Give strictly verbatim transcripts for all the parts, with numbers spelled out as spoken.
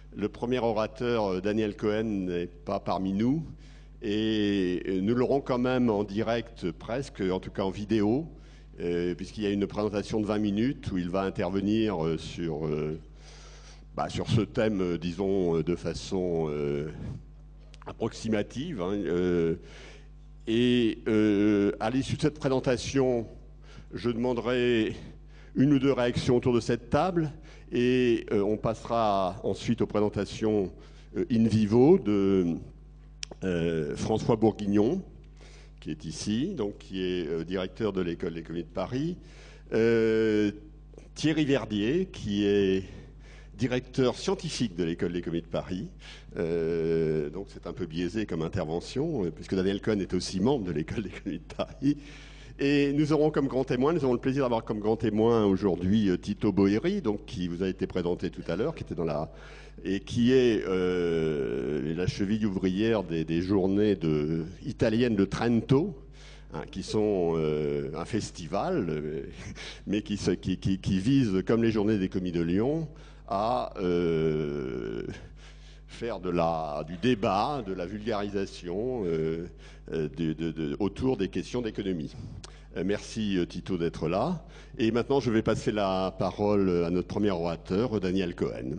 le premier orateur, Daniel Cohen, n'est pas parmi nous. Et nous l'aurons quand même en direct presque, en tout cas en vidéo, euh, puisqu'il y a une présentation de vingt minutes où il va intervenir euh, sur, euh, bah, sur ce thème, euh, disons, de façon euh, approximative. Hein, euh, et euh, à l'issue de cette présentation, je demanderai une ou deux réactions autour de cette table et euh, on passera ensuite aux présentations euh, in vivo de Euh, François Bourguignon, qui est ici, donc qui est euh, directeur de l'École d'économie de Paris, euh, Thierry Verdier, qui est directeur scientifique de l'École d'économie de Paris, euh, donc c'est un peu biaisé comme intervention, euh, puisque Daniel Cohen est aussi membre de l'École d'économie de Paris. Et nous aurons comme grand témoin, nous avons le plaisir d'avoir comme grand témoin aujourd'hui Tito Boeri, donc qui vous a été présenté tout à l'heure, qui était dans la et qui est euh, la cheville ouvrière des, des journées de, italiennes de Trento, hein, qui sont euh, un festival, euh, mais qui, qui, qui, qui vise, comme les journées des commis de Lyon, à euh, faire de la, du débat, de la vulgarisation euh, de, de, de, autour des questions d'économie. Euh, merci Tito d'être là. Et maintenant, je vais passer la parole à notre premier orateur, Daniel Cohen.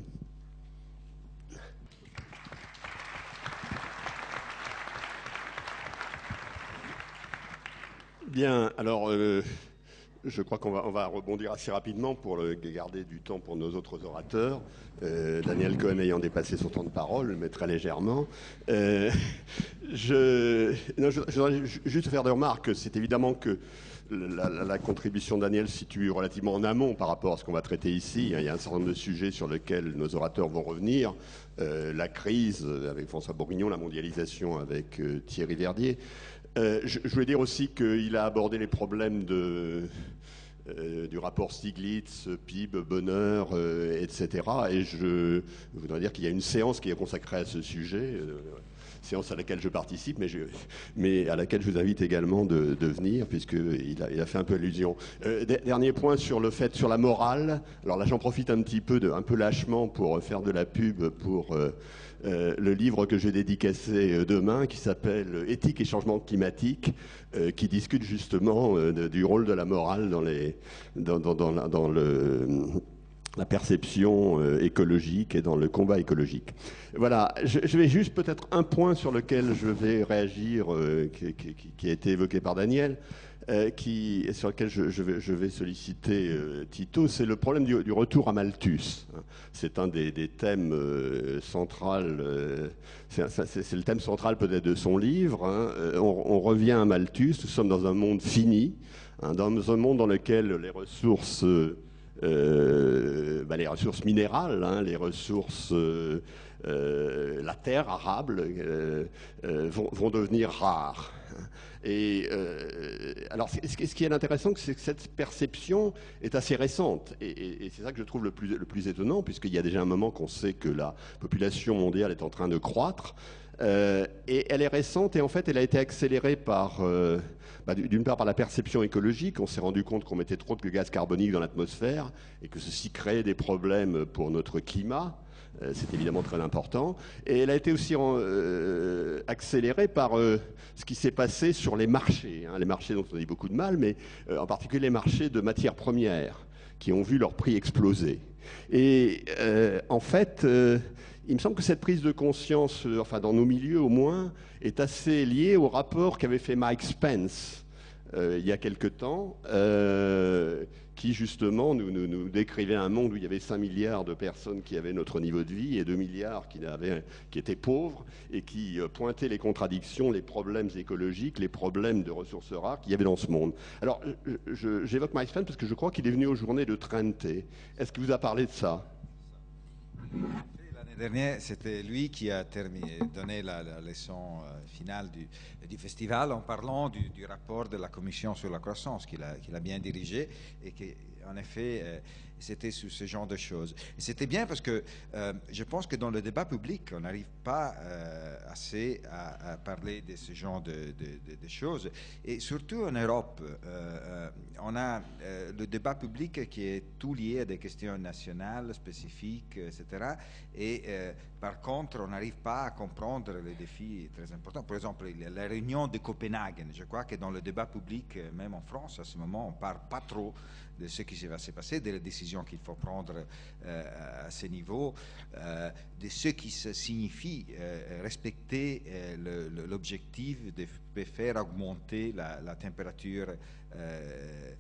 Bien, alors euh, je crois qu'on va, on va rebondir assez rapidement pour le, garder du temps pour nos autres orateurs. Euh, Daniel Cohen ayant dépassé son temps de parole, mais très légèrement. Euh, je, non, je, je voudrais juste faire des remarques. C'est évidemment que la, la, la contribution de Daniel se situe relativement en amont par rapport à ce qu'on va traiter ici. Il y a un certain nombre de sujets sur lesquels nos orateurs vont revenir. Euh, la crise avec François Bourguignon, la mondialisation avec euh, Thierry Verdier. Euh, je, je voulais dire aussi qu'il a abordé les problèmes de, euh, du rapport Stiglitz, P I B, bonheur, euh, et cetera. Et je voudrais dire qu'il y a une séance qui est consacrée à ce sujet, euh, séance à laquelle je participe, mais, je, mais à laquelle je vous invite également de, de venir, puisqu'il a, il a fait un peu allusion. Euh, dernier point sur le fait, sur la morale. Alors là, j'en profite un petit peu, de, un peu lâchement, pour faire de la pub pour... Euh, Euh, le livre que je vais dédicacer euh, demain, qui s'appelle Éthique et changement climatique, euh, qui discute justement euh, de, du rôle de la morale dans, les, dans, dans, dans, la, dans le, la perception euh, écologique et dans le combat écologique. Voilà, je, je vais juste peut-être un point sur lequel je vais réagir, euh, qui, qui, qui a été évoqué par Daniel. Euh, qui, sur lequel je, je, vais, je vais solliciter euh, Tito, c'est le problème du, du retour à Malthus. C'est un des, des thèmes euh, centraux, euh, c'est le thème central peut-être de son livre. Hein. On, on revient à Malthus, nous sommes dans un monde fini, hein, dans un monde dans lequel les ressources, euh, bah, les ressources minérales, hein, les ressources... Euh, euh, la terre arable euh, euh, vont, vont devenir rares. Et euh, alors, ce qui est intéressant, c'est que cette perception est assez récente. Et, et, et c'est ça que je trouve le plus, le plus étonnant, puisqu'il y a déjà un moment qu'on sait que la population mondiale est en train de croître. Euh, et elle est récente, et en fait, elle a été accélérée par, euh, bah, d'une part, par la perception écologique. On s'est rendu compte qu'on mettait trop de gaz carbonique dans l'atmosphère, et que ceci créait des problèmes pour notre climat. C'est évidemment très important. Et elle a été aussi euh, accélérée par euh, ce qui s'est passé sur les marchés. Hein, les marchés dont on dit beaucoup de mal, mais euh, en particulier les marchés de matières premières qui ont vu leur prix exploser. Et euh, en fait, euh, il me semble que cette prise de conscience, euh, enfin dans nos milieux au moins, est assez liée au rapport qu'avait fait Mike Spence euh, il y a quelque temps, euh, qui justement nous, nous, nous décrivait un monde où il y avait cinq milliards de personnes qui avaient notre niveau de vie et deux milliards qui, avaient, qui étaient pauvres, et qui euh, pointait les contradictions, les problèmes écologiques, les problèmes de ressources rares qu'il y avait dans ce monde. Alors, j'évoque Mike Spence parce que je crois qu'il est venu aux journées de Trente. Est-ce qu'il vous a parlé de ça ? L'année dernière, c'était lui qui a terminé, donné la, la leçon euh, finale du, du festival en parlant du, du rapport de la Commission sur la croissance qu'il a, qu'il a bien dirigé et qui en effet, euh, c'était sur ce genre de choses. Et c'était bien parce que euh, je pense que dans le débat public, on n'arrive pas euh, assez à, à parler de ce genre de, de, de, de choses. Et surtout en Europe, euh, euh, on a euh, le débat public qui est tout lié à des questions nationales, spécifiques, et cetera. Et euh, par contre, on n'arrive pas à comprendre les défis très importants. Par exemple, la réunion de Copenhague. Je crois que dans le débat public, même en France, à ce moment, on ne parle pas trop de ce qui va se passer, des décisions qu'il faut prendre euh, à ce niveau, euh, de ce qui signifie euh, respecter euh, l'objectif de faire augmenter la, la température euh,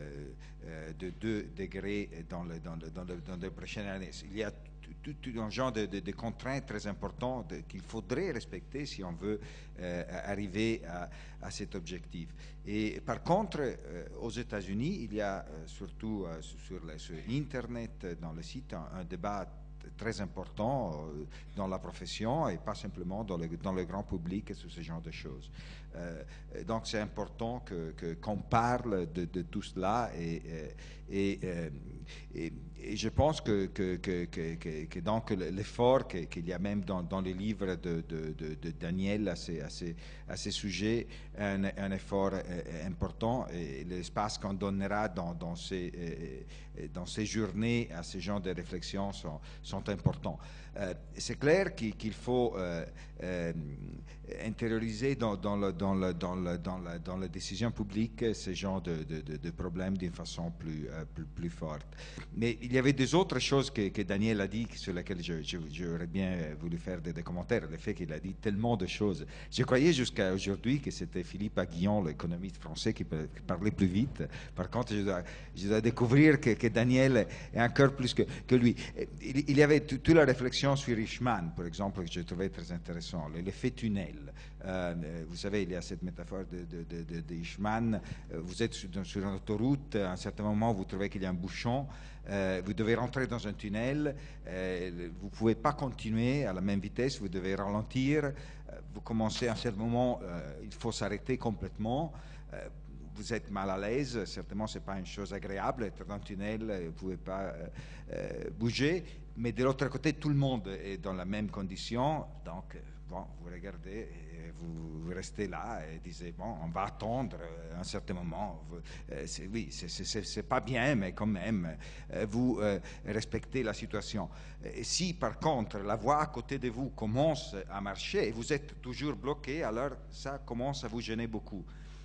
euh, de deux degrés dans le, dans le, dans le, dans les prochaines années. Il y a tout, tout un genre de, de, de contraintes très importantes qu'il faudrait respecter si on veut euh, arriver à, à cet objectif. Et par contre, euh, aux États-Unis, il y a euh, surtout euh, sur, le, sur Internet, dans le site, un, un débat très important euh, dans la profession et pas simplement dans le, dans le grand public sur ce genre de choses. Euh, donc c'est important que, que, qu'on parle de, de tout cela et, et, et, et, et je pense que, que, que, que, que donc l'effort qu'il y a même dans, dans les livres de, de, de, de Daniel à ces, à ces, à ces sujets, un, un effort important et l'espace qu'on donnera dans, dans, ces, dans ces journées à ce genre de réflexions sont, sont importants. Euh, c'est clair qu'il, qu'il faut euh, euh, intérioriser dans, dans, le, dans, le, dans, le, dans, la, dans la décision publique ce genre de, de, de, de problèmes d'une façon plus, euh, plus, plus forte. Mais il y avait des autres choses que, que Daniel a dit sur lesquelles je, je, j'aurais bien voulu faire des, des commentaires. Le fait qu'il a dit tellement de choses. Je croyais jusqu'à aujourd'hui que c'était Philippe Aguillon, l'économiste français, qui, qui parlait plus vite. Par contre, je dois, je dois découvrir que, que Daniel est encore plus que, que lui. Il, il y avait toute la réflexion sur Eichmann, par exemple, que je trouvais très intéressant, l'effet tunnel. Euh, vous savez, il y a cette métaphore de, de, de, de, de Eichmann. Vous êtes sur, sur une autoroute, à un certain moment, vous trouvez qu'il y a un bouchon, euh, vous devez rentrer dans un tunnel, euh, vous ne pouvez pas continuer à la même vitesse, vous devez ralentir, euh, vous commencez à un certain moment, euh, il faut s'arrêter complètement. Euh, vous êtes mal à l'aise, certainement ce n'est pas une chose agréable, être dans un tunnel, vous ne pouvez pas euh, euh, bouger, mais de l'autre côté, tout le monde est dans la même condition, donc bon, vous regardez, et vous, vous restez là et disiez, bon, on va attendre un certain moment, vous, euh, c'est, oui, c'est, c'est, c'est pas bien, mais quand même, euh, vous euh, respectez la situation. Et si par contre, la voie à côté de vous commence à marcher et vous êtes toujours bloqué, alors ça commence à vous gêner beaucoup.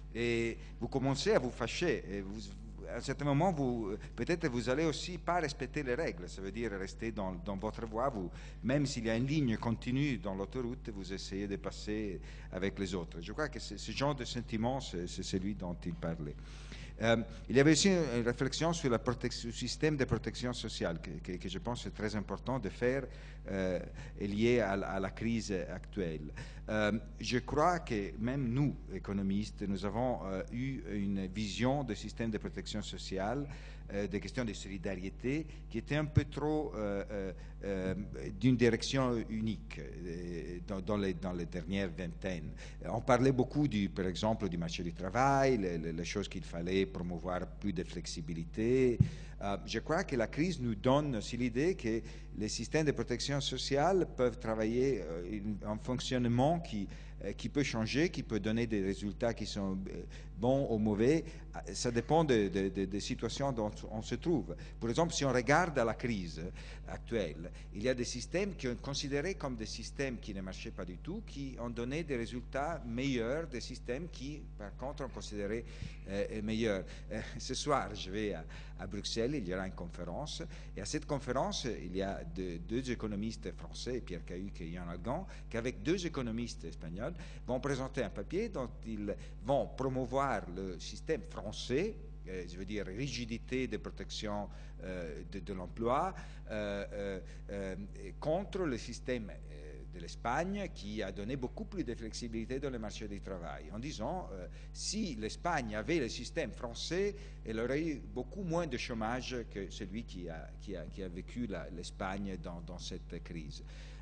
Et vous commencez à vous fâcher. Et vous, à un certain moment, vous, peut-être vous allez aussi pas respecter les règles. Ça veut dire rester dans, dans votre voie. Vous, même s'il y a une ligne continue dans l'autoroute, vous essayez de passer avec les autres. Je crois que c'est, ce genre de sentiment, c'est, c'est celui dont il parlait. Euh, il y avait aussi une réflexion sur le système de protection sociale que, que, que je pense est très important de faire euh, et lié à, à la crise actuelle. Euh, je crois que même nous, économistes, nous avons euh, eu une vision du système de protection sociale, euh, des questions de solidarité, qui était un peu trop euh, euh, d'une direction unique euh, dans, dans, les, dans les dernières vingtaines. On parlait beaucoup, du, par exemple, du marché du travail, les, les choses qu'il fallait promouvoir plus de flexibilité. Euh, je crois que la crise nous donne aussi l'idée que les systèmes de protection sociale peuvent travailler euh, en fonctionnement qui, euh, qui peut changer, qui peut donner des résultats qui sont euh, bons ou mauvais. Ça dépend des de, de, de situations dont on se trouve. Par exemple, si on regarde à la crise actuelle, il y a des systèmes qui sont considérés comme des systèmes qui ne marchaient pas du tout, qui ont donné des résultats meilleurs des systèmes qui, par contre, ont considéré euh, meilleurs. Euh, ce soir, je vais à, à Bruxelles, il y aura une conférence, et à cette conférence, il y a de, deux économistes français, Pierre Cahuc et Yann Algan, qui, avec deux économistes espagnols, vont présenter un papier dont ils vont promouvoir le système français, euh, je veux dire rigidité de protection euh, de, de l'emploi, euh, euh, contre le système de l'Espagne qui a donné beaucoup plus de flexibilité dans le marché du travail, en disant euh, si l'Espagne avait le système français, elle aurait eu beaucoup moins de chômage que celui qui a, qui a, qui a vécu la, l'Espagne dans, dans cette crise.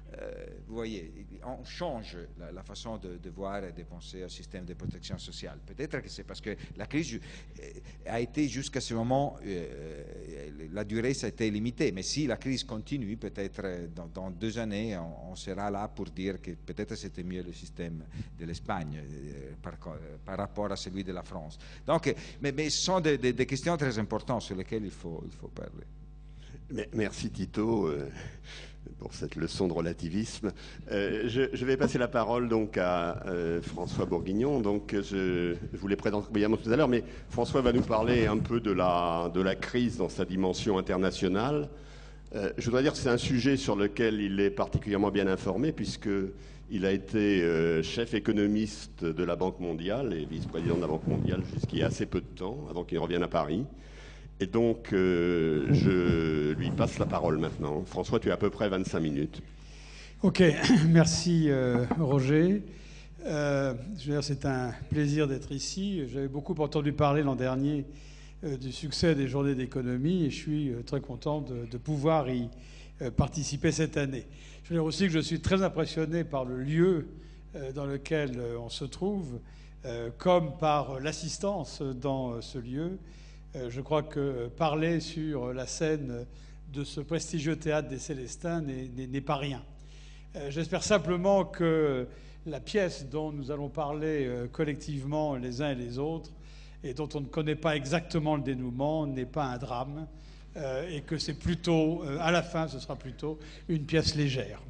euh, vous voyez, on change la, la façon de, de voir et de penser au système de protection sociale. Peut-être que c'est parce que la crise a été jusqu'à ce moment, euh, la durée ça a été limitée, mais si la crise continue, peut-être dans, dans deux années, on, on sera là pour dire que peut-être c'était mieux le système de l'Espagne euh, par, par rapport à celui de la France. Donc, mais, mais ce sont des, des, des questions très importantes sur lesquelles il faut, il faut parler. Merci Tito euh, pour cette leçon de relativisme. Euh, je, je vais passer la parole donc à euh, François Bourguignon. Donc je, je vous l'ai présenté brièvement tout à l'heure, mais François va nous parler un peu de la, de la crise dans sa dimension internationale. Euh, je voudrais dire que c'est un sujet sur lequel il est particulièrement bien informé puisqu'il a été euh, chef économiste de la Banque mondiale et vice-président de la Banque mondiale jusqu'il y a assez peu de temps, avant qu'il revienne à Paris. Et donc, euh, je lui passe la parole maintenant. François, tu as à peu près vingt-cinq minutes. Ok, merci euh, Roger. Euh, je veux dire, c'est un plaisir d'être ici. J'avais beaucoup entendu parler l'an dernier euh, du succès des journées d'économie et je suis euh, très content de, de pouvoir y euh, participer cette année. Je veux dire aussi que je suis très impressionné par le lieu euh, dans lequel euh, on se trouve, euh, comme par l'assistance dans euh, ce lieu. Je crois que parler sur la scène de ce prestigieux théâtre des Célestins n'est pas rien. J'espère simplement que la pièce dont nous allons parler collectivement les uns et les autres, et dont on ne connaît pas exactement le dénouement, n'est pas un drame, et que c'est plutôt, à la fin, ce sera plutôt une pièce légère.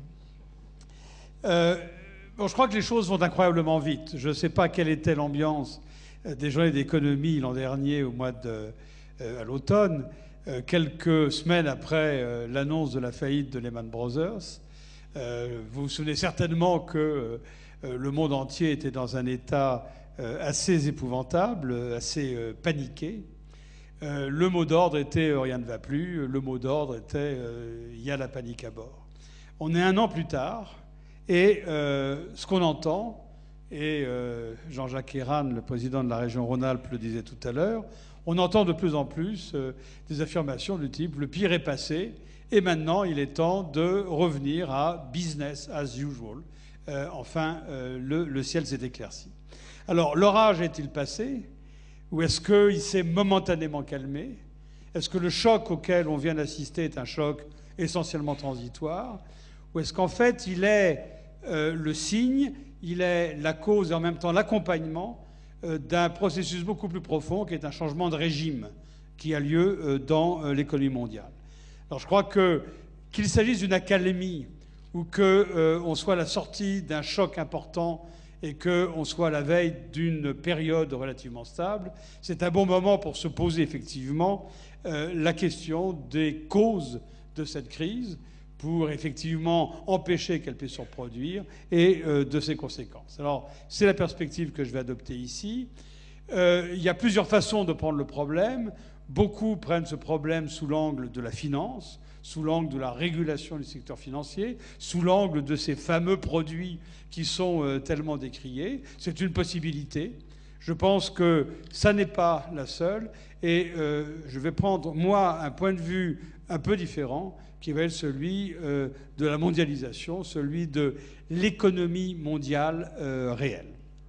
Euh, bon, je crois que les choses vont incroyablement vite. Je ne sais pas quelle était l'ambiance des journées d'économie l'an dernier au mois de, euh, à l'automne, euh, quelques semaines après euh, l'annonce de la faillite de Lehman Brothers. Euh, vous vous souvenez certainement que euh, le monde entier était dans un état euh, assez épouvantable, assez euh, paniqué. Euh, le mot d'ordre était euh, « rien ne va plus », le mot d'ordre était euh, « il y a la panique à bord ». On est un an plus tard et euh, ce qu'on entend, et euh, Jean-Jacques Ayran, le président de la région Rhône-Alpes, le disait tout à l'heure, on entend de plus en plus euh, des affirmations du type « le pire est passé et maintenant il est temps de revenir à business as usual euh, ». Enfin, euh, le, le ciel s'est éclairci. Alors, l'orage est-il passé ou est-ce qu'il s'est momentanément calmé? Est-ce que le choc auquel on vient d'assister est un choc essentiellement transitoire? Ou est-ce qu'en fait il est euh, le signe, il est la cause et en même temps l'accompagnement euh, d'un processus beaucoup plus profond qui est un changement de régime qui a lieu euh, dans euh, l'économie mondiale. Alors je crois que qu'il s'agisse d'une accalmie ou qu'on euh, soit à la sortie d'un choc important et qu'on soit à la veille d'une période relativement stable, c'est un bon moment pour se poser effectivement euh, la question des causes de cette crise, pour effectivement empêcher qu'elle puisse se reproduire et euh, de ses conséquences. Alors, c'est la perspective que je vais adopter ici. Euh, il y a plusieurs façons de prendre le problème. Beaucoup prennent ce problème sous l'angle de la finance, sous l'angle de la régulation du secteur financier, sous l'angle de ces fameux produits qui sont euh, tellement décriés. C'est une possibilité. Je pense que ça n'est pas la seule. Et euh, je vais prendre, moi, un point de vue un peu différent, qui va être celui euh, de la mondialisation, celui de l'économie mondiale euh, réelle.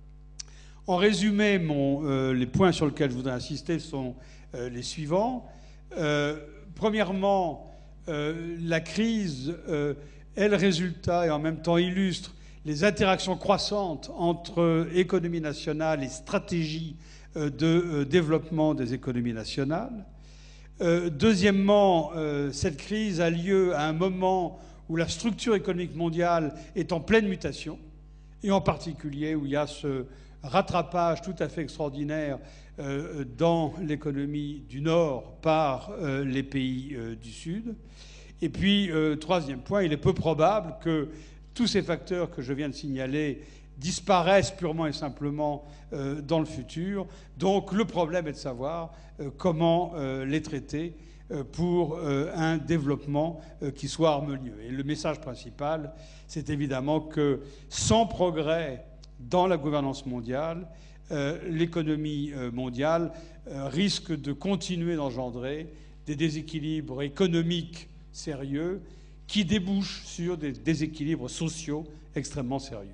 En résumé, mon, euh, les points sur lesquels je voudrais insister sont euh, les suivants. Euh, premièrement, euh, la crise euh, est le résultat et en même temps illustre les interactions croissantes entre économie nationale et stratégie euh, de euh, développement des économies nationales. Euh, deuxièmement, euh, cette crise a lieu à un moment où la structure économique mondiale est en pleine mutation, et en particulier où il y a ce rattrapage tout à fait extraordinaire euh, dans l'économie du Nord par euh, les pays euh, du Sud. Et puis, euh, troisième point, il est peu probable que tous ces facteurs que je viens de signaler disparaissent purement et simplement euh, dans le futur. Donc le problème est de savoir euh, comment euh, les traiter euh, pour euh, un développement euh, qui soit harmonieux. Et le message principal, c'est évidemment que sans progrès dans la gouvernance mondiale, euh, l'économie euh, mondiale euh, risque de continuer d'engendrer des déséquilibres économiques sérieux qui débouchent sur des déséquilibres sociaux extrêmement sérieux.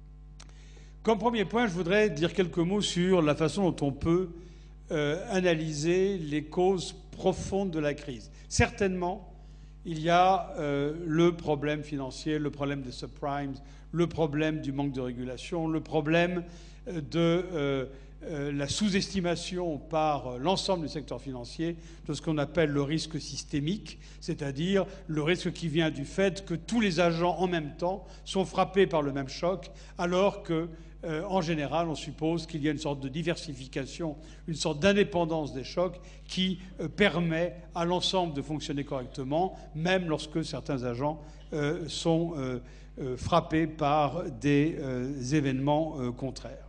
Comme premier point, je voudrais dire quelques mots sur la façon dont on peut euh, analyser les causes profondes de la crise. Certainement, il y a euh, le problème financier, le problème des subprimes, le problème du manque de régulation, le problème de euh, euh, la sous-estimation par l'ensemble du secteur financier de ce qu'on appelle le risque systémique, c'est-à-dire le risque qui vient du fait que tous les agents en même temps sont frappés par le même choc, alors que Euh, en général, on suppose qu'il y a une sorte de diversification, une sorte d'indépendance des chocs qui euh, permet à l'ensemble de fonctionner correctement, même lorsque certains agents euh, sont euh, euh, frappés par des euh, événements euh, contraires.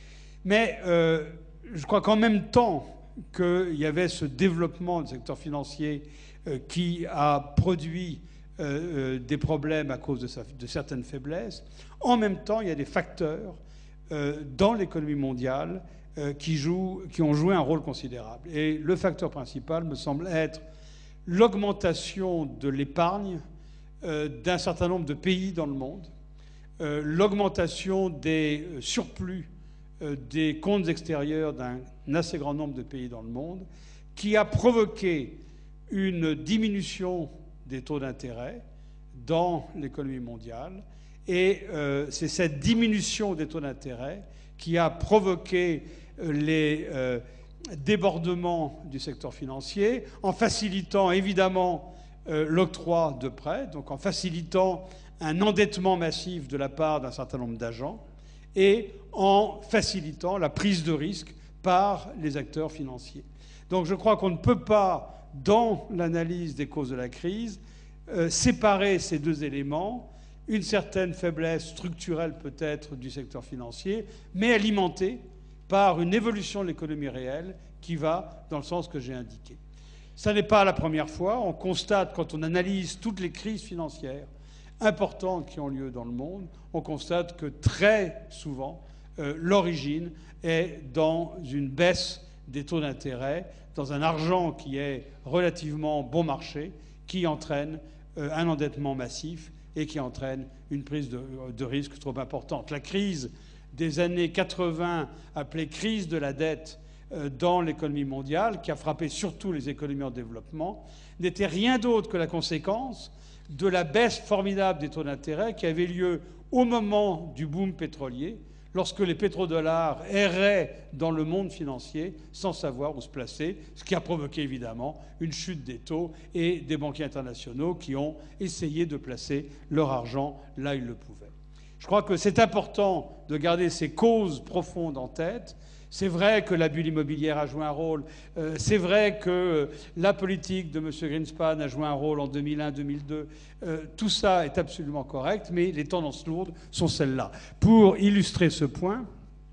Mais euh, je crois qu'en même temps qu'il y avait ce développement du secteur financier euh, qui a produit euh, euh, des problèmes à cause de, sa, de certaines faiblesses, en même temps, il y a des facteurs Euh, dans l'économie mondiale euh, qui, jouent, qui ont joué un rôle considérable. Et le facteur principal me semble être l'augmentation de l'épargne euh, d'un certain nombre de pays dans le monde, euh, l'augmentation des surplus euh, des comptes extérieurs d'un assez grand nombre de pays dans le monde, qui a provoqué une diminution des taux d'intérêt dans l'économie mondiale. Et euh, c'est cette diminution des taux d'intérêt qui a provoqué euh, les euh, débordements du secteur financier, en facilitant évidemment euh, l'octroi de prêts, donc en facilitant un endettement massif de la part d'un certain nombre d'agents, et en facilitant la prise de risque par les acteurs financiers. Donc je crois qu'on ne peut pas, dans l'analyse des causes de la crise, euh, séparer ces deux éléments, une certaine faiblesse structurelle peut-être du secteur financier, mais alimentée par une évolution de l'économie réelle qui va dans le sens que j'ai indiqué. Ce n'est pas la première fois. On constate, quand on analyse toutes les crises financières importantes qui ont lieu dans le monde, on constate que très souvent, euh, l'origine est dans une baisse des taux d'intérêt, dans un argent qui est relativement bon marché, qui entraîne euh, un endettement massif et qui entraîne une prise de, de risque trop importante. La crise des années quatre-vingts, appelée crise de la dette euh, dans l'économie mondiale, qui a frappé surtout les économies en développement, n'était rien d'autre que la conséquence de la baisse formidable des taux d'intérêt qui avait lieu au moment du boom pétrolier, lorsque les pétrodollars erraient dans le monde financier sans savoir où se placer, ce qui a provoqué évidemment une chute des taux et des banquiers internationaux qui ont essayé de placer leur argent là où ils le pouvaient. Je crois que c'est important de garder ces causes profondes en tête. C'est vrai que la bulle immobilière a joué un rôle. Euh, c'est vrai que la politique de M. Greenspan a joué un rôle en deux mille un deux mille deux. Euh, tout ça est absolument correct, mais les tendances lourdes sont celles-là. Pour illustrer ce point,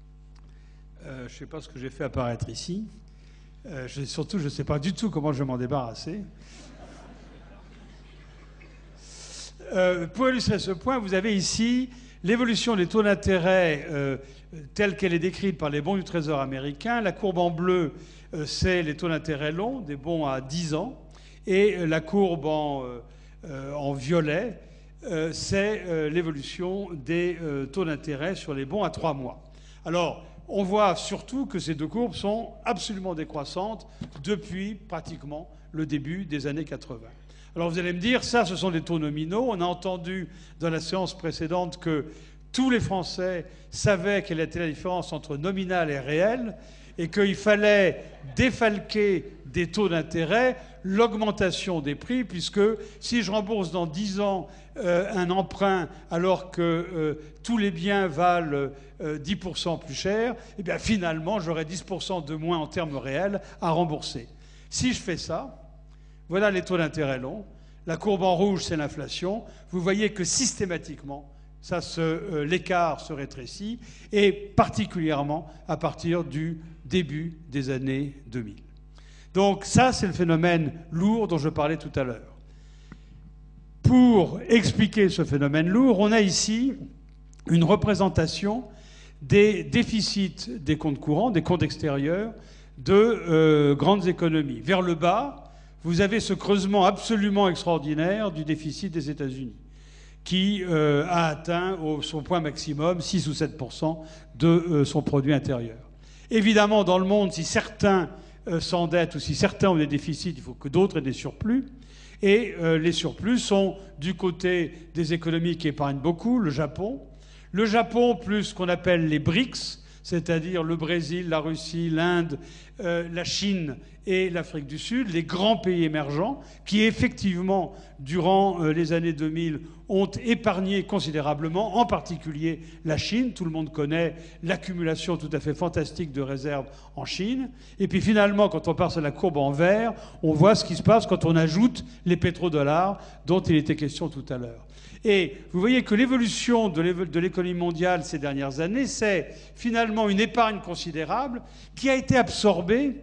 euh, je ne sais pas ce que j'ai fait apparaître ici. Euh, je, surtout, je ne sais pas du tout comment je vais m'en débarrasser. Euh, pour illustrer ce point, vous avez ici l'évolution des taux d'intérêt euh, telle qu'elle est décrite par les bons du Trésor américain. La courbe en bleu, euh, c'est les taux d'intérêt longs, des bons à dix ans. Et euh, la courbe en, euh, en violet, euh, c'est euh, l'évolution des euh, taux d'intérêt sur les bons à trois mois. Alors, on voit surtout que ces deux courbes sont absolument décroissantes depuis pratiquement le début des années quatre-vingts. Alors vous allez me dire, ça, ce sont des taux nominaux. On a entendu dans la séance précédente que tous les Français savaient quelle était la différence entre nominal et réel et qu'il fallait défalquer des taux d'intérêt l'augmentation des prix, puisque si je rembourse dans dix ans euh, un emprunt alors que euh, tous les biens valent euh, dix pour cent plus cher, eh bien finalement j'aurai dix pour cent de moins en termes réels à rembourser. Si je fais ça, voilà les taux d'intérêt longs. La courbe en rouge, c'est l'inflation. Vous voyez que systématiquement, ça se, euh, l'écart se rétrécit, et particulièrement à partir du début des années deux mille. Donc ça, c'est le phénomène lourd dont je parlais tout à l'heure. Pour expliquer ce phénomène lourd, on a ici une représentation des déficits des comptes courants, des comptes extérieurs de euh, grandes économies. Vers le bas, vous avez ce creusement absolument extraordinaire du déficit des États-Unis, qui euh, a atteint au, son point maximum, six ou sept pour cent de euh, son produit intérieur. Évidemment, dans le monde, si certains euh, s'endettent ou si certains ont des déficits, il faut que d'autres aient des surplus. Et euh, les surplus sont du côté des économies qui épargnent beaucoup, le Japon. Le Japon plus ce qu'on appelle les BRICS, c'est-à-dire le Brésil, la Russie, l'Inde, euh, la Chine et l'Afrique du Sud, les grands pays émergents qui, effectivement, durant euh, les années deux mille, ont épargné considérablement, en particulier la Chine. Tout le monde connaît l'accumulation tout à fait fantastique de réserves en Chine. Et puis finalement, quand on passe à la courbe en vert, on voit ce qui se passe quand on ajoute les pétrodollars dont il était question tout à l'heure. Et vous voyez que l'évolution de l'économie mondiale ces dernières années, c'est finalement une épargne considérable qui a été absorbée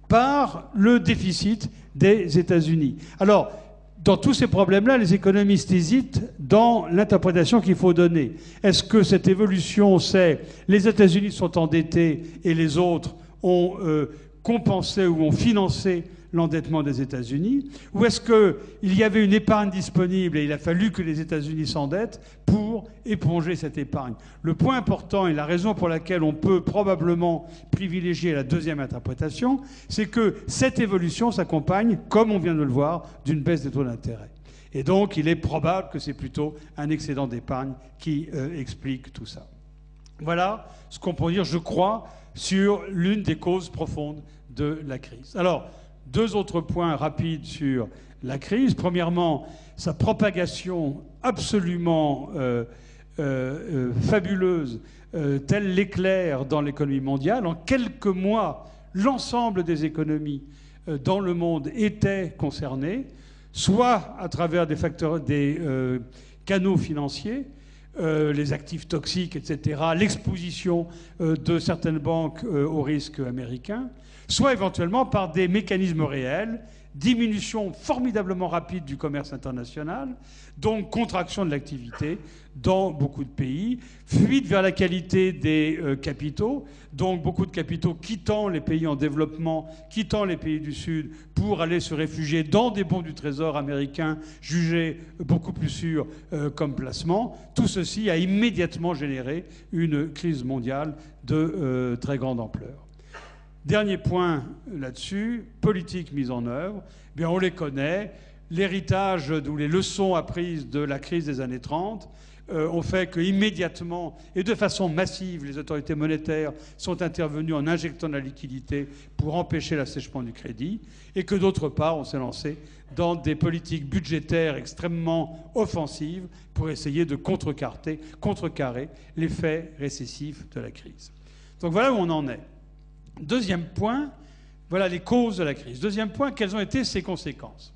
par le déficit des États-Unis. Alors, dans tous ces problèmes-là, les économistes hésitent dans l'interprétation qu'il faut donner. Est-ce que cette évolution, c'est les États-Unis sont endettés et les autres ont euh, compensé ou ont financé l'endettement des États-Unis, ou est-ce qu'il y avait une épargne disponible et il a fallu que les États-Unis s'endettent pour éponger cette épargne? Le point important et la raison pour laquelle on peut probablement privilégier la deuxième interprétation, c'est que cette évolution s'accompagne, comme on vient de le voir, d'une baisse des taux d'intérêt. Et donc, il est probable que c'est plutôt un excédent d'épargne qui euh, explique tout ça. Voilà ce qu'on peut dire, je crois, sur l'une des causes profondes de la crise. Alors, deux autres points rapides sur la crise. Premièrement, sa propagation absolument euh, euh, euh, fabuleuse, euh, tel l'éclair dans l'économie mondiale. En quelques mois, l'ensemble des économies euh, dans le monde étaient concernées, soit à travers des, facteurs, des euh, canaux financiers, euh, les actifs toxiques, et cetera, l'exposition euh, de certaines banques euh, aux risques américains, soit éventuellement par des mécanismes réels, diminution formidablement rapide du commerce international, donc contraction de l'activité dans beaucoup de pays, fuite vers la qualité des euh, capitaux, donc beaucoup de capitaux quittant les pays en développement, quittant les pays du Sud pour aller se réfugier dans des bons du Trésor américains jugés beaucoup plus sûrs euh, comme placement. Tout ceci a immédiatement généré une crise mondiale de euh, très grande ampleur. Dernier point là-dessus, politique mise en œuvre, eh bien on les connaît. L'héritage ou les leçons apprises de la crise des années trente euh, ont fait qu'immédiatement et de façon massive, les autorités monétaires sont intervenues en injectant de la liquidité pour empêcher l'assèchement du crédit, et que d'autre part, on s'est lancé dans des politiques budgétaires extrêmement offensives pour essayer de contrecarrer, contrecarrer l'effet récessif de la crise. Donc voilà où on en est. Deuxième point, voilà les causes de la crise. Deuxième point, quelles ont été ses conséquences?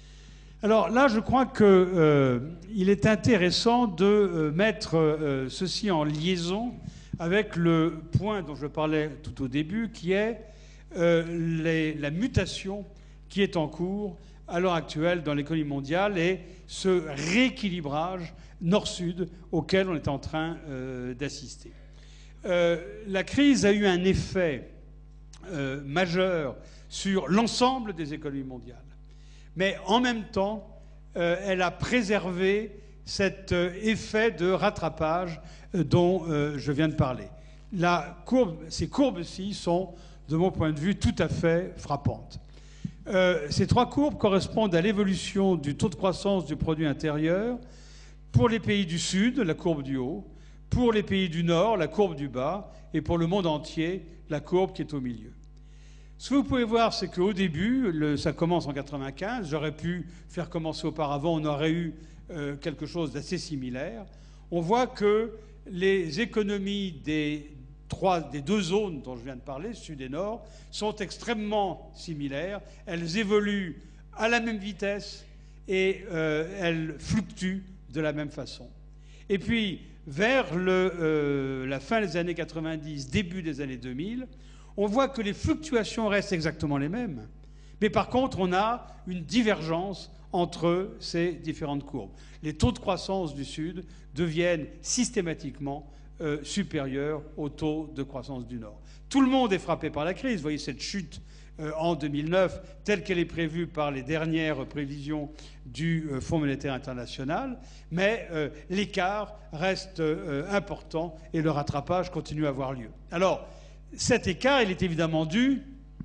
Alors là, je crois qu'il euh, est intéressant de euh, mettre euh, ceci en liaison avec le point dont je parlais tout au début, qui est euh, les, la mutation qui est en cours à l'heure actuelle dans l'économie mondiale et ce rééquilibrage nord-sud auquel on est en train euh, d'assister. Euh, la crise a eu un effet Euh, majeure sur l'ensemble des économies mondiales. Mais en même temps, euh, elle a préservé cet euh, effet de rattrapage euh, dont euh, je viens de parler. La courbe, ces courbes-ci sont, de mon point de vue, tout à fait frappantes. Euh, ces trois courbes correspondent à l'évolution du taux de croissance du produit intérieur pour les pays du Sud, la courbe du haut, pour les pays du Nord, la courbe du bas, et pour le monde entier, la courbe qui est au milieu. Ce que vous pouvez voir, c'est qu'au début, le, ça commence en quatre-vingt-quinze, j'aurais pu faire commencer auparavant, on aurait eu euh, quelque chose d'assez similaire. On voit que les économies des, trois, des deux zones dont je viens de parler, Sud et Nord, sont extrêmement similaires. Elles évoluent à la même vitesse et euh, elles fluctuent de la même façon. Et puis, vers le, euh, la fin des années quatre-vingt-dix, début des années deux mille, on voit que les fluctuations restent exactement les mêmes. Mais par contre, on a une divergence entre ces différentes courbes. Les taux de croissance du Sud deviennent systématiquement euh, supérieurs aux taux de croissance du Nord. Tout le monde est frappé par la crise. Vous voyez cette chute euh, en deux mille neuf, telle qu'elle est prévue par les dernières prévisions du euh, Fonds monétaire international, mais euh, l'écart reste euh, important et le rattrapage continue à avoir lieu. Alors, cet écart, il est évidemment dû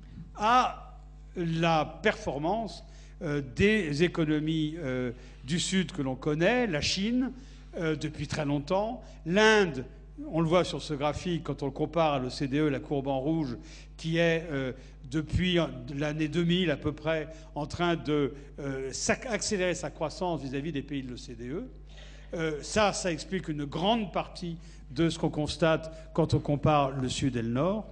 à la performance euh, des économies euh, du Sud que l'on connaît, la Chine, euh, depuis très longtemps, l'Inde. On le voit sur ce graphique quand on le compare à l'O C D E, la courbe en rouge, qui est euh, depuis l'année deux mille à peu près en train d'accélérer euh, sa croissance vis-à-vis des pays de l'O C D E. Euh, ça, ça explique une grande partie de ce qu'on constate quand on compare le Sud et le Nord.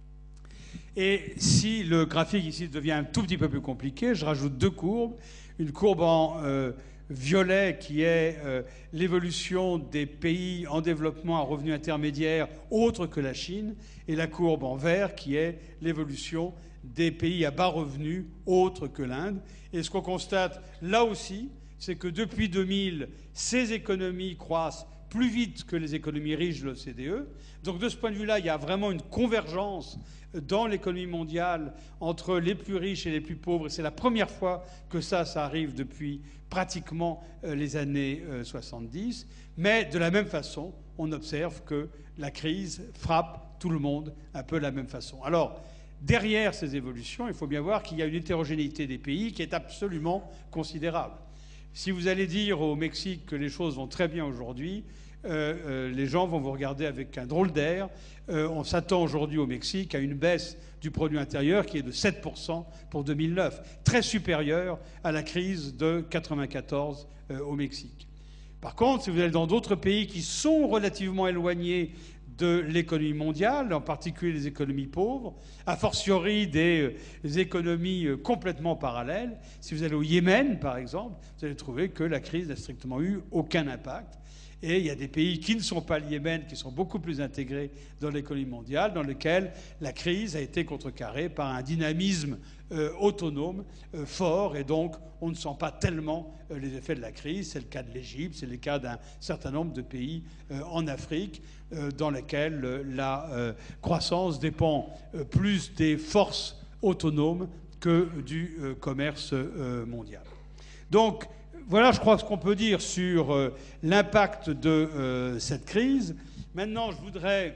Et si le graphique ici devient un tout petit peu plus compliqué, je rajoute deux courbes. Une courbe en euh, violet qui est euh, l'évolution des pays en développement à revenus intermédiaires autres que la Chine, et la courbe en vert qui est l'évolution des pays à bas revenus autres que l'Inde. Et ce qu'on constate là aussi, c'est que depuis deux mille, ces économies croissent plus vite que les économies riches de l'O C D E. Donc de ce point de vue-là, il y a vraiment une convergence dans l'économie mondiale entre les plus riches et les plus pauvres. Et c'est la première fois que ça, ça arrive depuis pratiquement euh, les années euh, soixante-dix. Mais de la même façon, on observe que la crise frappe tout le monde un peu de la même façon. Alors, derrière ces évolutions, il faut bien voir qu'il y a une hétérogénéité des pays qui est absolument considérable. Si vous allez dire au Mexique que les choses vont très bien aujourd'hui, euh, euh, les gens vont vous regarder avec un drôle d'air. Euh, on s'attend aujourd'hui au Mexique à une baisse du produit intérieur qui est de sept pour cent pour deux mille neuf, très supérieure à la crise de mille neuf cent quatre-vingt-quatorze euh, au Mexique. Par contre, si vous allez dans d'autres pays qui sont relativement éloignés de l'économie mondiale, en particulier les économies pauvres, a fortiori des, des économies complètement parallèles. Si vous allez au Yémen, par exemple, vous allez trouver que la crise n'a strictement eu aucun impact. Et il y a des pays qui ne sont pas le Yémen, qui sont beaucoup plus intégrés dans l'économie mondiale, dans lesquels la crise a été contrecarrée par un dynamisme euh, autonome euh, fort, et donc on ne sent pas tellement euh, les effets de la crise. C'est le cas de l'Égypte, c'est le cas d'un certain nombre de pays euh, en Afrique, euh, dans lesquels euh, la euh, croissance dépend euh, plus des forces autonomes que du euh, commerce euh, mondial. Donc, voilà, je crois, ce qu'on peut dire sur euh, l'impact de euh, cette crise. Maintenant, je voudrais,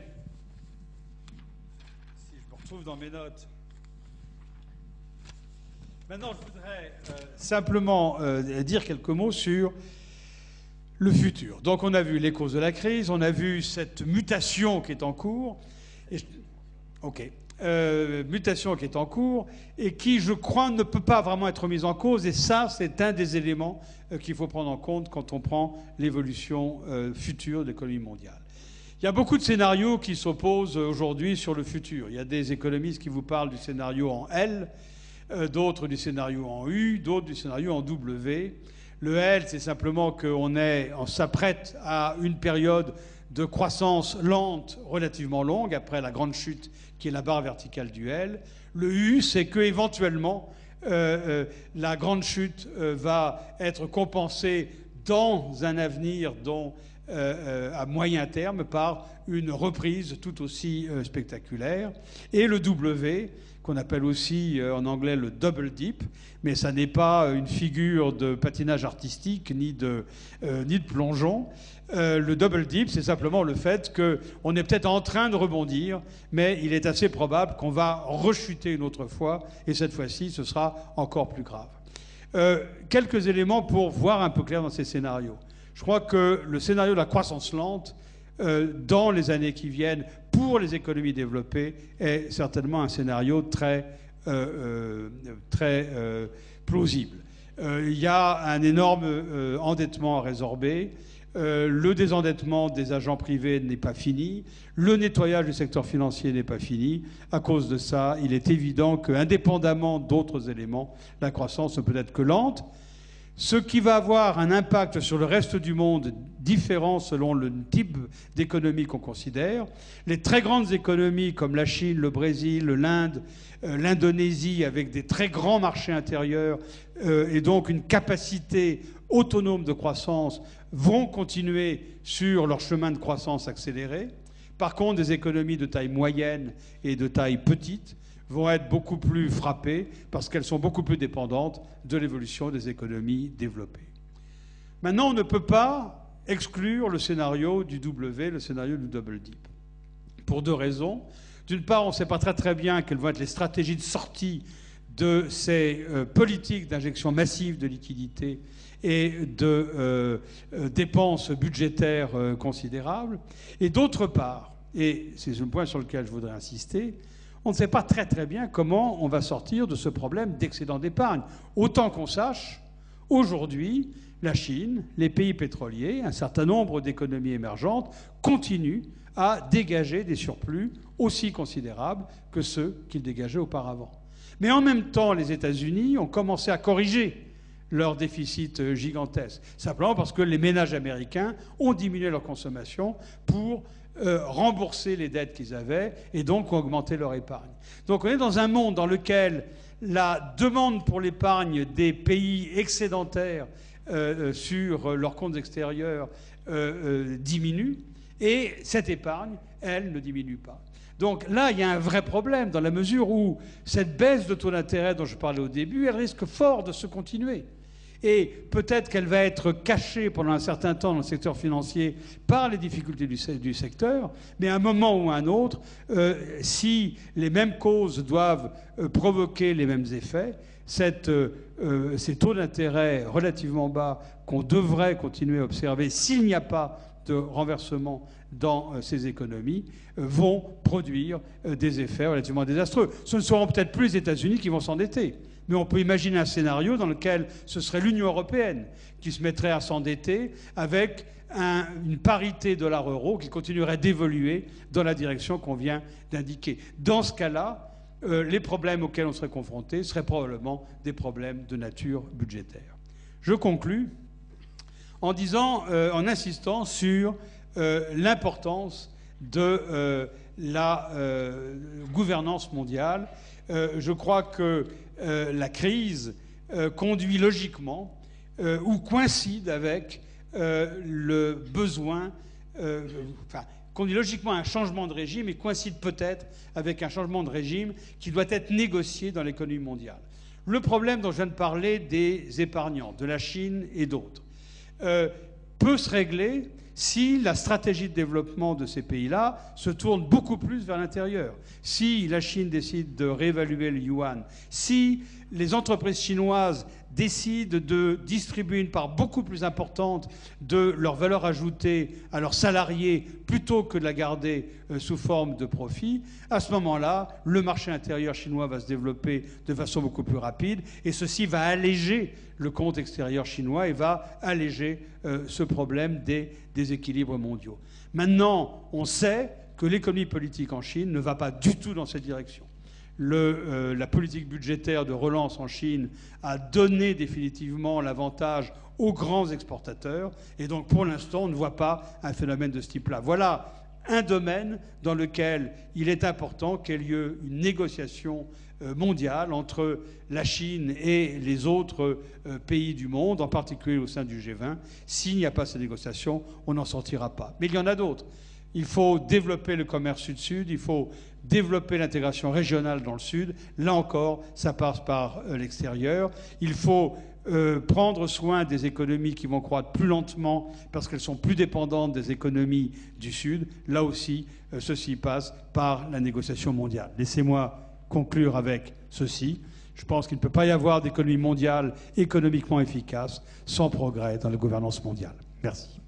si je me retrouve dans mes notes, maintenant, je voudrais euh, simplement euh, dire quelques mots sur le futur. Donc, on a vu les causes de la crise, on a vu cette mutation qui est en cours. Et je... OK. Euh, mutation qui est en cours et qui, je crois, ne peut pas vraiment être mise en cause. Et ça, c'est un des éléments euh, qu'il faut prendre en compte quand on prend l'évolution euh, future de l'économie mondiale. Il y a beaucoup de scénarios qui s'opposent aujourd'hui sur le futur. Il y a des économistes qui vous parlent du scénario en L, euh, d'autres du scénario en U, d'autres du scénario en W. Le L, c'est simplement qu'on est, on s'apprête à une période de croissance lente, relativement longue, après la grande chute qui est la barre verticale du L. Le U, c'est qu'éventuellement, euh, euh, la grande chute euh, va être compensée dans un avenir dont, euh, euh, à moyen terme par une reprise tout aussi euh, spectaculaire. Et le W, qu'on appelle aussi euh, en anglais le double dip, mais ça n'est pas une figure de patinage artistique ni de, euh, ni de plongeon. Euh, le double dip, c'est simplement le fait qu'on est peut-être en train de rebondir, mais il est assez probable qu'on va rechuter une autre fois, et cette fois-ci, ce sera encore plus grave. Euh, quelques éléments pour voir un peu clair dans ces scénarios. Je crois que le scénario de la croissance lente, euh, dans les années qui viennent, pour les économies développées, est certainement un scénario très, euh, euh, très euh, plausible. Euh, il y a un énorme euh, endettement à résorber. Euh, le désendettement des agents privés n'est pas fini. Le nettoyage du secteur financier n'est pas fini. À cause de ça, il est évident qu'indépendamment d'autres éléments, la croissance ne peut être que lente. Ce qui va avoir un impact sur le reste du monde différent selon le type d'économie qu'on considère. Les très grandes économies comme la Chine, le Brésil, l'Inde, euh, l'Indonésie, avec des très grands marchés intérieurs euh, et donc une capacité autonome de croissance, vont continuer sur leur chemin de croissance accéléré. Par contre, des économies de taille moyenne et de taille petite vont être beaucoup plus frappées parce qu'elles sont beaucoup plus dépendantes de l'évolution des économies développées. Maintenant, on ne peut pas exclure le scénario du W, le scénario du double dip, pour deux raisons. D'une part, on ne sait pas très très bien quelles vont être les stratégies de sortie de ces euh, politiques d'injection massive de liquidités et de euh, euh, dépenses budgétaires euh, considérables. Et d'autre part, et c'est un point sur lequel je voudrais insister, on ne sait pas très très bien comment on va sortir de ce problème d'excédent d'épargne. Autant qu'on sache, aujourd'hui, la Chine, les pays pétroliers, un certain nombre d'économies émergentes continuent à dégager des surplus aussi considérables que ceux qu'ils dégageaient auparavant. Mais en même temps, les États-Unis ont commencé à corriger leur déficit gigantesque, simplement parce que les ménages américains ont diminué leur consommation pour euh, rembourser les dettes qu'ils avaient et donc ont augmenté leur épargne. Donc on est dans un monde dans lequel la demande pour l'épargne des pays excédentaires euh, sur leurs comptes extérieurs euh, euh, diminue, et cette épargne, elle, ne diminue pas. Donc là, il y a un vrai problème, dans la mesure où cette baisse de taux d'intérêt dont je parlais au début, elle risque fort de se continuer. Et peut-être qu'elle va être cachée pendant un certain temps dans le secteur financier par les difficultés du, du secteur, mais à un moment ou à un autre, euh, si les mêmes causes doivent euh, provoquer les mêmes effets, cette, euh, ces taux d'intérêt relativement bas qu'on devrait continuer à observer s'il n'y a pas de renversement dans euh, ces économies, euh, vont produire euh, des effets relativement désastreux. Ce ne seront peut-être plus les États-Unis qui vont s'endetter, mais on peut imaginer un scénario dans lequel ce serait l'Union européenne qui se mettrait à s'endetter avec un, une parité dollar-euro qui continuerait d'évoluer dans la direction qu'on vient d'indiquer. Dans ce cas-là, euh, les problèmes auxquels on serait confronté seraient probablement des problèmes de nature budgétaire. Je conclus en disant, euh, en insistant sur euh, l'importance de euh, la euh, gouvernance mondiale. Euh, je crois que euh, la crise euh, conduit logiquement euh, ou coïncide avec euh, le besoin, euh, enfin, conduit logiquement à un changement de régime et coïncide peut-être avec un changement de régime qui doit être négocié dans l'économie mondiale. Le problème dont je viens de parler des épargnants, de la Chine et d'autres, Euh, peut se régler si la stratégie de développement de ces pays-là se tourne beaucoup plus vers l'intérieur. Si la Chine décide de réévaluer le yuan, si les entreprises chinoises décident de distribuer une part beaucoup plus importante de leur valeur ajoutée à leurs salariés plutôt que de la garder euh, sous forme de profit, à ce moment-là, le marché intérieur chinois va se développer de façon beaucoup plus rapide et ceci va alléger le compte extérieur chinois et va alléger euh, ce problème des déséquilibres mondiaux. Maintenant, on sait que l'économie politique en Chine ne va pas du tout dans cette direction. Le, euh, la politique budgétaire de relance en Chine a donné définitivement l'avantage aux grands exportateurs et donc pour l'instant on ne voit pas un phénomène de ce type-là. Voilà un domaine dans lequel il est important qu'il y ait lieu une négociation euh, mondiale entre la Chine et les autres euh, pays du monde, en particulier au sein du G vingt. S'il n'y a pas ces négociations, on n'en sortira pas. Mais il y en a d'autres. Il faut développer le commerce sud-sud, il faut développer l'intégration régionale dans le sud. Là encore, ça passe par euh, l'extérieur. Il faut euh, prendre soin des économies qui vont croître plus lentement parce qu'elles sont plus dépendantes des économies du sud. Là aussi, euh, ceci passe par la négociation mondiale. Laissez-moi conclure avec ceci. Je pense qu'il ne peut pas y avoir d'économie mondiale économiquement efficace sans progrès dans la gouvernance mondiale. Merci.